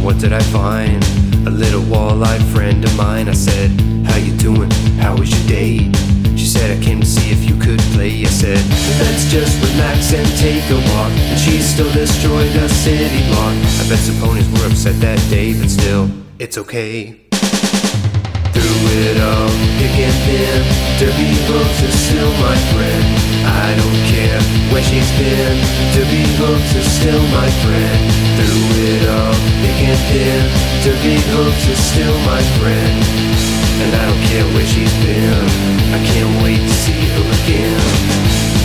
what did I find? A little wall-eyed friend of mine. I said, how you doing? How was your day? She said, I came to see if you could play. I said, let's just relax and take a walk. And she still destroyed a city block. I bet some ponies were upset that day, but still, it's okay. Through it all, thick and thin, Derby Hooks is still my friend. I don't care where she's been, Derby Hooks is still my friend. Through it all, thick and thin, Derby Hooks is still my friend. And I don't care where she's been, I can't wait to see her again.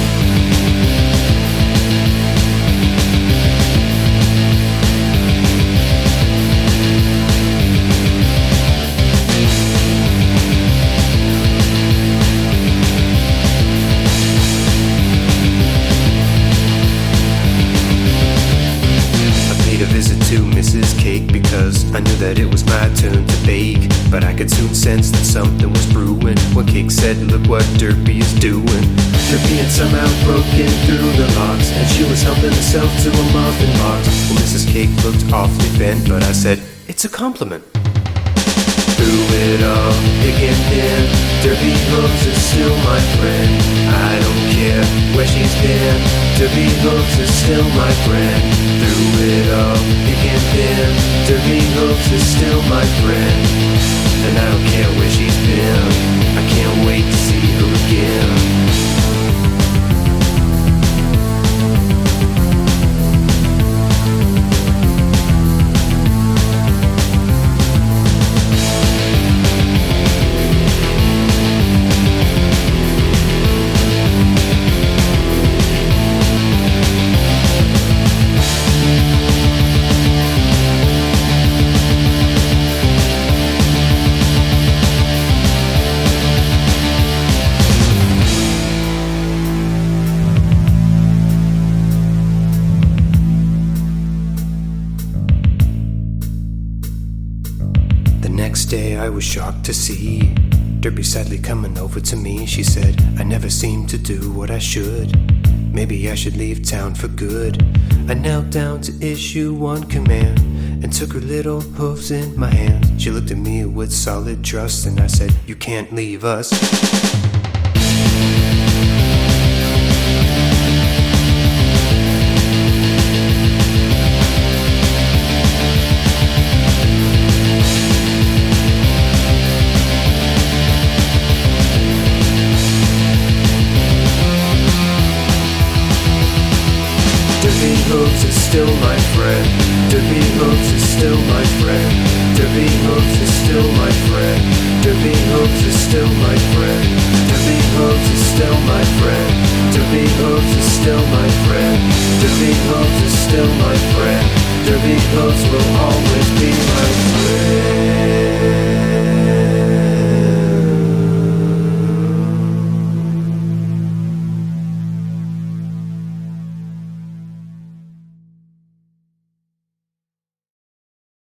To Mrs. Cake because I knew that it was my turn to bake. But I could soon sense that something was brewing when Cake said, look what Derby is doing. Derby had somehow broken through the locks, and she was helping herself to a muffin box. Well, Mrs. Cake looked awfully bent, but I said, it's a compliment. Through it all, thick and thin, Derby Hooks is still my friend. I don't care where she's been, Derby Hooks is still my friend. Through it all, thick and thin, Derby Hooks is still my friend. And I don't care where she's been, I can't wait to see her again. Next day I was shocked to see Derby sadly coming over to me. She said, I never seem to do what I should. Maybe I should leave town for good. I knelt down to issue one command and took her little hooves in my hands. She looked at me with solid trust and I said, you can't leave us. Derby Hooks is still my friend. Derby Hooks is still my friend. Derby Hooks is still my friend. Derby Hooks is still my friend. Derby Hooks is still my friend. Derby Hooks is still my friend. Derby Hooks is still my friend. Derby Hooks will always be my friend.